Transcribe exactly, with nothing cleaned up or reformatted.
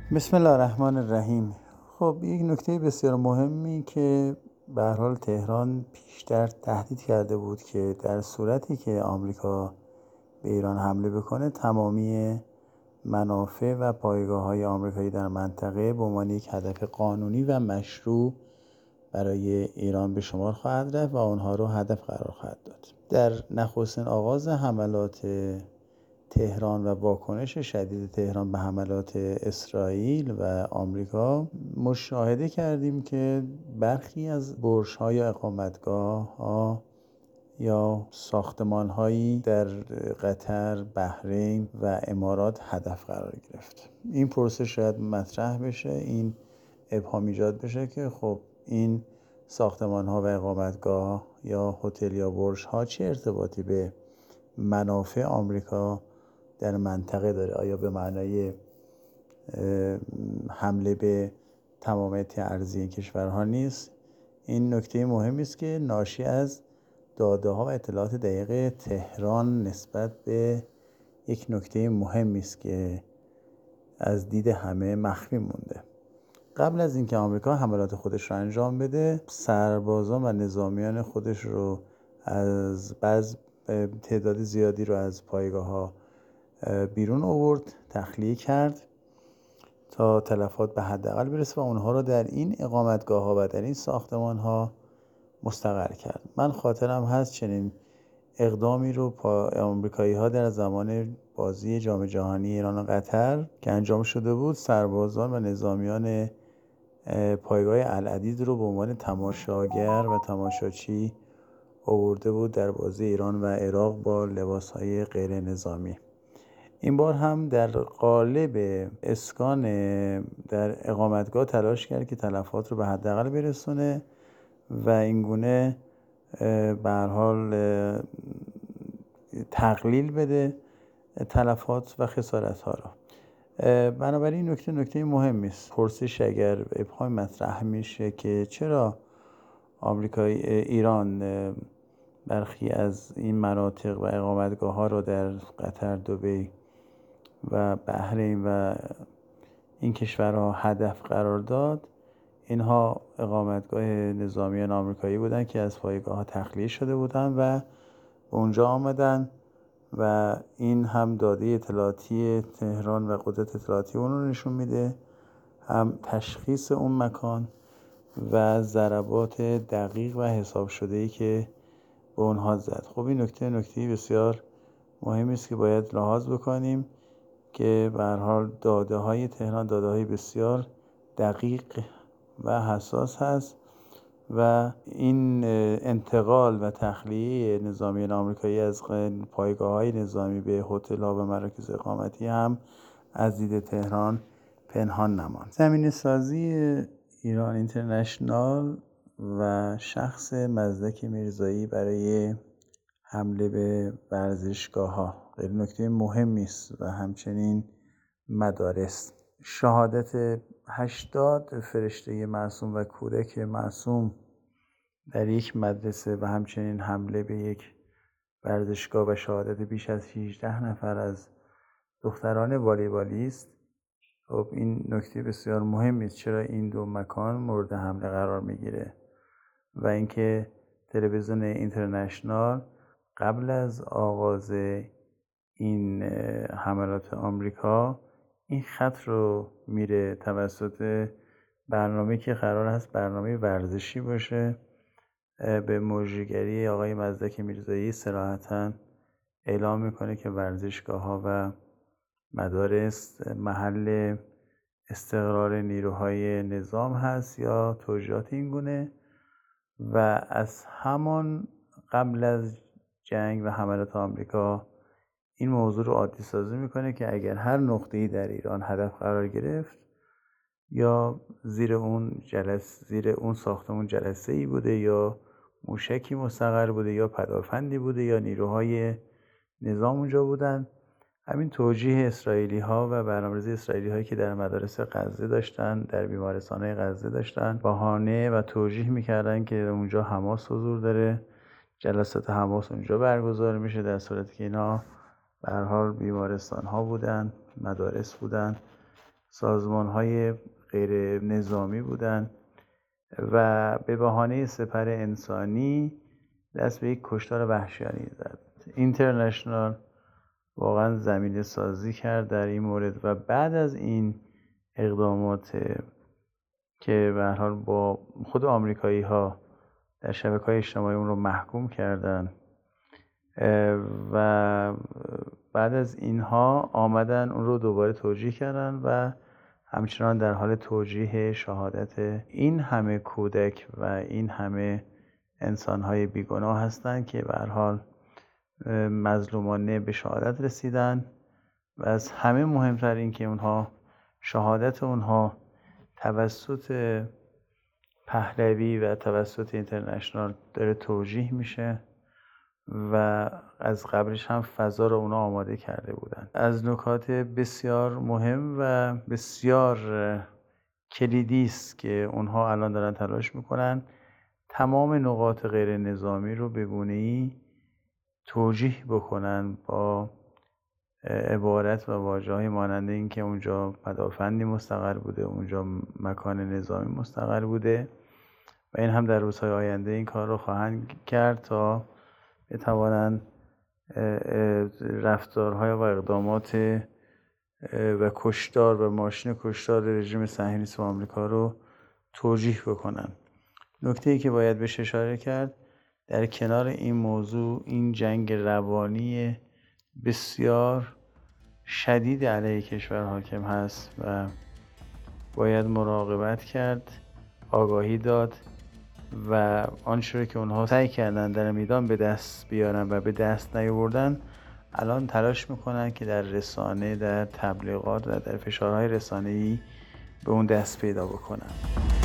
بسم الله الرحمن الرحیم. خب یک نکته بسیار مهمی که به هر حال تهران پیشتر تهدید کرده بود که در صورتی که آمریکا به ایران حمله بکنه تمامی منافع و پایگاه‌های آمریکایی در منطقه به عنوان یک هدف قانونی و مشروع برای ایران به شمار خواهد رفت و آنها رو هدف قرار خواهد داد. در نخستین آغاز حملات تهران و واکنش شدید تهران به حملات اسرائیل و آمریکا مشاهده کردیم که برخی از برج‌ها یا اقامتگاه‌ها یا ساختمان‌هایی در قطر، بحرین و امارات هدف قرار گرفت. این پرسش شاید مطرح بشه، این ابهام ایجاد بشه که خب این ساختمان‌ها و اقامتگاه یا هتل یا برج‌ها چه ارتباطی به منافع آمریکا در منطقه داره؟ آیا به معنای حمله به تمامیت ارضی این کشورها نیست؟ این نکته مهمی است که ناشی از داده ها و اطلاعات دقیق تهران نسبت به یک نکته مهمی است که از دید همه مخفی مونده. قبل از اینکه آمریکا حملات خودش رو انجام بده، سربازان و نظامیان خودش رو از بعض تعداد زیادی رو از پایگاه‌ها بیرون آورد، تخلیه کرد تا تلفات به حداقل برسه و اونها رو در این اقامتگاه‌ها و در این ساختمان‌ها مستقر کرد. من خاطرم هست چنین اقدامی رو آمریکایی‌ها در زمان بازی جام جهانی ایران و قطر که انجام شده بود، سربازان و نظامیان پایگاه العدید رو به عنوان تماشاگر و تماشاچی آورده بود در بازی ایران و عراق با لباس‌های غیر نظامی. این بار هم در قالب اسکان در اقامتگاه تلاش کرد که تلفات رو به حداقل برسونه و اینگونه به هر حال تقلیل بده تلفات و خسارت‌ها رو. بنابراین نکته نکته مهمی است. پرسش اگر ابهام مطرح میشه که چرا آمریکای ایران برخی از این مناطق و اقامتگاه‌ها رو در قطر، دبی و بحرین و این کشورها هدف قرار داد، اینها اقامتگاه نظامیان آمریکایی بودن که از پایگاه‌ها تخلیه شده بودن و اونجا آمدن و این هم داده اطلاعاتی تهران و قدرت اطلاعاتی اون رو نشون میده، هم تشخیص اون مکان و ضربات دقیق و حساب شده‌ای که به اونها زد. خب این نکته نکته بسیار مهمی است که باید لحاظ بکنیم که به هر حال داده های تهران داده های بسیار دقیق و حساس هست و این انتقال و تخلیه نظامیان آمریکایی از پایگاه های نظامی به هتل ها و مراکز اقامتی هم از دید تهران پنهان نماند. زمینه سازی ایران اینترنشنال و شخص مزدک میرزایی برای حمله به ورزشگاه‌ها خیلی نکته مهمی است و همچنین مدارس. شهادت هشتاد فرشته معصوم و کودک معصوم در یک مدرسه و همچنین حمله به یک ورزشگاه و شهادت بیش از هجده نفر از دختران والیبالیست، خب این نکته بسیار مهمی است. چرا این دو مکان مورد حمله قرار میگیره و اینکه تلویزیون اینترنشنال قبل از آغاز این حملات آمریکا این خط رو میره توسط برنامه‌ای که قرار هست برنامه ورزشی باشه به مجریگری آقای مزدک میرزایی صراحتاً اعلام میکنه که ورزشگاه‌ها و مدارس محل استقرار نیروهای نظام هست یا توجیهات این گونه و از همان قبل از جنگ و حملات آمریکا این موضوع رو عادی سازی میکنه که اگر هر نقطه‌ای در ایران هدف قرار گرفت یا زیر اون جلسه زیر اون ساختمون جلسه‌ای بوده یا موشکی مستقر بوده یا پدافندی بوده یا نیروهای نظام اونجا بودن، همین توجیه اسرائیلی ها و برنامه‌ریزی اسرائیلی هایی که در مدارس غزه داشتن، در بیمارستان‌های غزه داشتن، بهانه و توجیه میکردن که اونجا حماس حضور داره، جلسات حماس اونجا برگزار میشه، در صورتی که اینا به هر حال بیمارستان ها بودن، مدارس بودن سازمان‌های غیر نظامی بودن و به بهانه سپر انسانی دست به یک کشتار وحشیانه زد. اینترنشنال واقعا زمینه سازی کرد در این مورد و بعد از این اقدامات که به هر حال با خود آمریکایی ها در شبکه‌های اجتماعی اون رو محکوم کردن و بعد از اینها آمدن اون رو دوباره توجیه کردن و همچنان در حال توجیه شهادت این همه کودک و این همه انسان‌های بیگناه هستند که به هر حال مظلومانه به شهادت رسیدن و از همه مهمتر این که اونها شهادت اونها توسط پهلوی و توسط اینترنشنال داره توجیه میشه و از قبلش هم فضا رو اونا آماده کرده بودن. از نکات بسیار مهم و بسیار کلیدی است که اونها الان دارن تلاش میکنن تمام نقاط غیر نظامی رو به گونه‌ای توجیه بکنن با عبارت و واژه‌های مانند این که اونجا پدافندی مستقر بوده، اونجا مکان نظامی مستقر بوده و این هم در روزهای آینده این کار رو خواهند کرد تا بتوانند رفتارهای و اقدامات و کشتار و ماشین کشتار رژیم صهیونیست آمریکا رو توجیه بکنن. نکته‌ای که باید بهش اشاره کرد در کنار این موضوع این جنگ روانی بسیار شدید علیه کشور حاکم هست و باید مراقبت کرد، آگاهی داد و آنچه که اونها سعی کردن در میدان به دست بیارن و به دست نیاوردن الان تلاش میکنن که در رسانه، در تبلیغات و در فشارهای رسانه‌ای به اون دست پیدا بکنن.